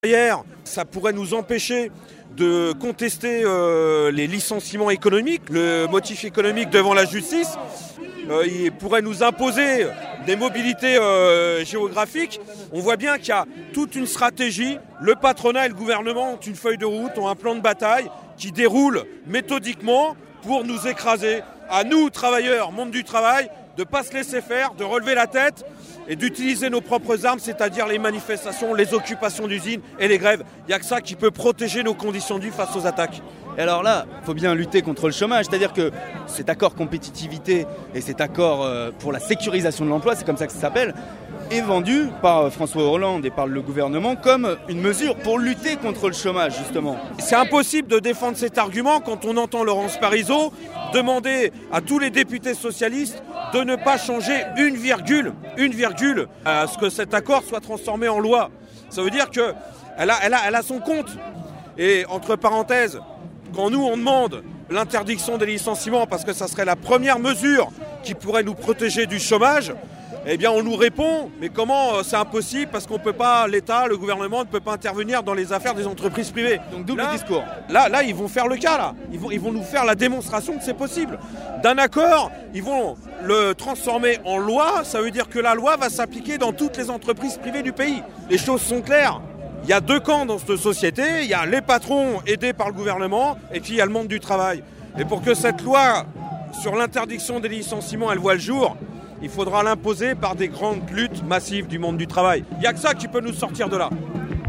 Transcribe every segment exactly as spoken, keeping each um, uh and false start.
Hier, ça pourrait nous empêcher de contester euh, les licenciements économiques, le motif économique devant la justice. Euh, il pourrait nous imposer des mobilités euh, géographiques. On voit bien qu'il y a toute une stratégie. Le patronat et le gouvernement ont une feuille de route, ont un plan de bataille qui déroule méthodiquement pour nous écraser. À nous, travailleurs, monde du travail, de ne pas se laisser faire, de relever la tête et d'utiliser nos propres armes, c'est-à-dire les manifestations, les occupations d'usines et les grèves. Il n'y a que ça qui peut protéger nos conditions de vie face aux attaques. Et alors là, il faut bien lutter contre le chômage, c'est-à-dire que cet accord compétitivité et cet accord pour la sécurisation de l'emploi, c'est comme ça que ça s'appelle, est vendu par François Hollande et par le gouvernement comme une mesure pour lutter contre le chômage, justement. C'est impossible de défendre cet argument quand on entend Laurence Parisot demander à tous les députés socialistes de ne pas changer une virgule, une virgule à ce que cet accord soit transformé en loi. Ça veut dire qu'elle a, elle a, elle a son compte. Et entre parenthèses, quand nous on demande l'interdiction des licenciements parce que ça serait la première mesure qui pourrait nous protéger du chômage, eh bien on nous répond, mais comment c'est impossible parce qu'on peut pas, l'État, le gouvernement ne peut pas intervenir dans les affaires des entreprises privées. Donc double là, discours. Là, là, ils vont faire le cas, là. Ils vont, ils vont nous faire la démonstration que c'est possible. D'un accord, ils vont le transformer en loi, ça veut dire que la loi va s'appliquer dans toutes les entreprises privées du pays. Les choses sont claires. Il y a deux camps dans cette société, il y a les patrons aidés par le gouvernement et puis il y a le monde du travail. Et pour que cette loi sur l'interdiction des licenciements, elle voit le jour, il faudra l'imposer par des grandes luttes massives du monde du travail. Il n'y a que ça qui peut nous sortir de là.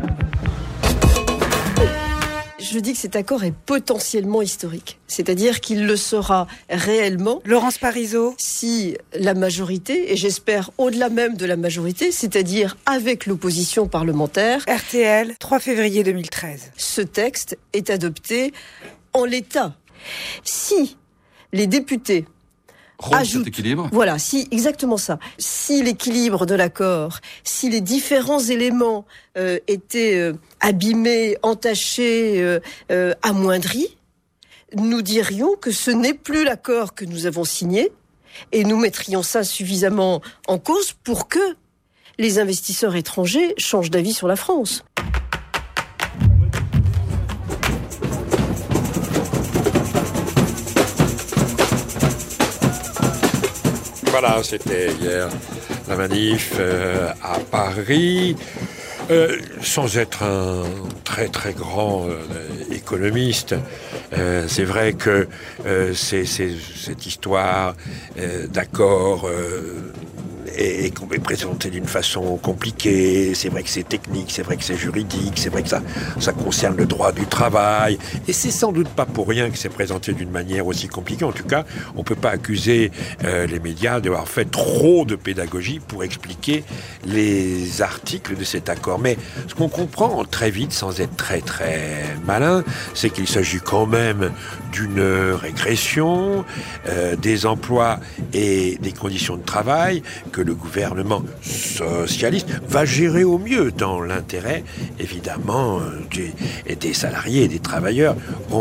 Je dis que cet accord est potentiellement historique. C'est-à-dire qu'il le sera réellement. Laurence Parisot. Si la majorité, et j'espère au-delà même de la majorité, c'est-à-dire avec l'opposition parlementaire. R T L, trois février deux mille treize. Ce texte est adopté en l'état. Si les députés Ajoute, cet équilibre. Voilà, si exactement ça. Si l'équilibre de l'accord, si les différents éléments euh, étaient euh, abîmés, entachés, euh, euh, amoindris, nous dirions que ce n'est plus l'accord que nous avons signé et nous mettrions ça suffisamment en cause pour que les investisseurs étrangers changent d'avis sur la France. Voilà, c'était hier la manif euh, à Paris. Euh, sans être un très très grand euh, économiste, euh, c'est vrai que euh, c'est, c'est, cette histoire euh, d'accord euh, est, est présentée d'une façon compliquée. C'est vrai que c'est technique, c'est vrai que c'est juridique, c'est vrai que ça, ça concerne le droit du travail. Et c'est sans doute pas pour rien que c'est présenté d'une manière aussi compliquée. En tout cas, on ne peut pas accuser euh, les médias d'avoir fait trop de pédagogie pour expliquer les articles de cet accord. Mais ce qu'on comprend très vite, sans être très très malin, c'est qu'il s'agit quand même d'une régression euh, des emplois et des conditions de travail que le gouvernement socialiste va gérer au mieux dans l'intérêt, évidemment, des, des salariés et des travailleurs.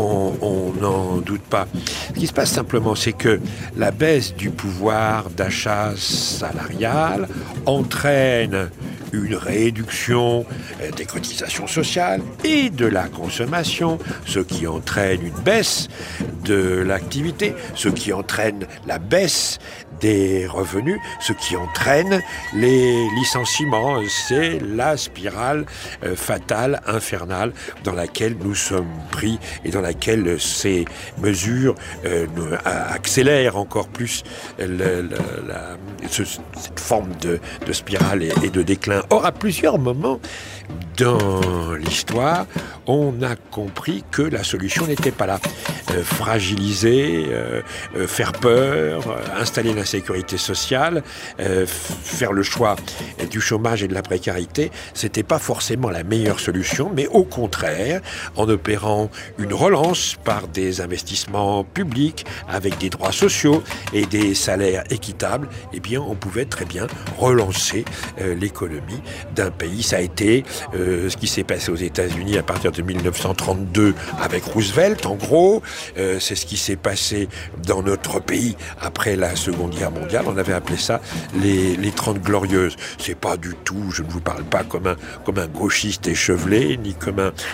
On n'en doute pas. Ce qui se passe simplement, c'est que la baisse du pouvoir d'achat salarial entraîne une réduction des cotisations sociales et de la consommation, ce qui entraîne une baisse de l'activité, ce qui entraîne la baisse des revenus, ce qui entraîne les licenciements. C'est la spirale euh, fatale, infernale, dans laquelle nous sommes pris et dans laquelle ces mesures euh, nous, accélèrent encore plus le, le, la, ce, cette forme de, de spirale et, et de déclin. Or, à plusieurs moments dans l'histoire, on a compris que la solution n'était pas là. Euh, fragiliser, euh, euh, faire peur, euh, installer l'insécurité sociale, euh, f- faire le choix euh, du chômage et de la précarité, c'était pas forcément la meilleure solution, mais au contraire, en opérant une relance par des investissements publics avec des droits sociaux et des salaires équitables, eh bien, on pouvait très bien relancer euh, l'économie l'économie d'un pays. Ça a été euh, ce qui s'est passé aux États-Unis à partir de mille neuf cent trente-deux avec Roosevelt, en gros. Euh, c'est ce qui s'est passé dans notre pays après la Seconde Guerre mondiale. On avait appelé ça les, les Trente Glorieuses. C'est pas du tout, je ne vous parle pas comme un, comme un gauchiste échevelé, ni comme un